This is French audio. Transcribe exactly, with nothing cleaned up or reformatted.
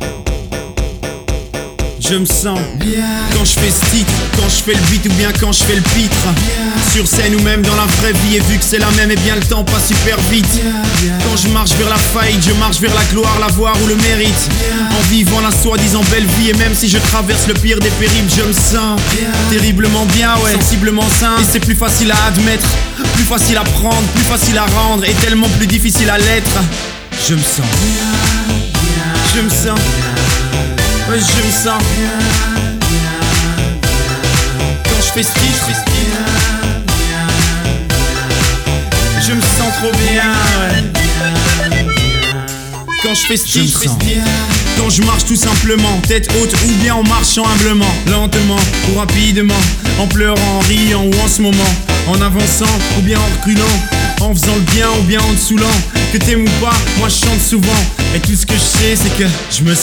Je me sens bien quand je fais ce titre, quand je fais le beat ou bien quand je fais le pitre, bien. Sur scène ou même dans la vraie vie, et vu que c'est la même, et bien le temps passe super vite, bien, bien. Quand je marche vers la faillite, je marche vers la gloire, la voir ou le mérite, bien. En vivant la soi-disant belle vie, et même si je traverse le pire des périls, je me sens bien. Terriblement bien, ouais, sensiblement sain. Et c'est plus facile à admettre, plus facile à prendre, plus facile à rendre, et tellement plus difficile à l'être. Je me sens bien, bien. Je me sens bien. Ouais, je me sens bien, bien, bien. Quand je fais ce titre, je fais ce titre. Bien, bien, bien. Je me sens trop bien, ouais. Quand je fais ce titre, je fais ce titre. Quand je marche tout simplement, tête haute ou bien en marchant humblement, lentement ou rapidement, en pleurant, en riant ou en ce moment, en avançant ou bien en reculant, en faisant le bien ou bien en te saoulant. Que t'aimes ou pas, moi je chante souvent, et tout ce que je sais c'est que je me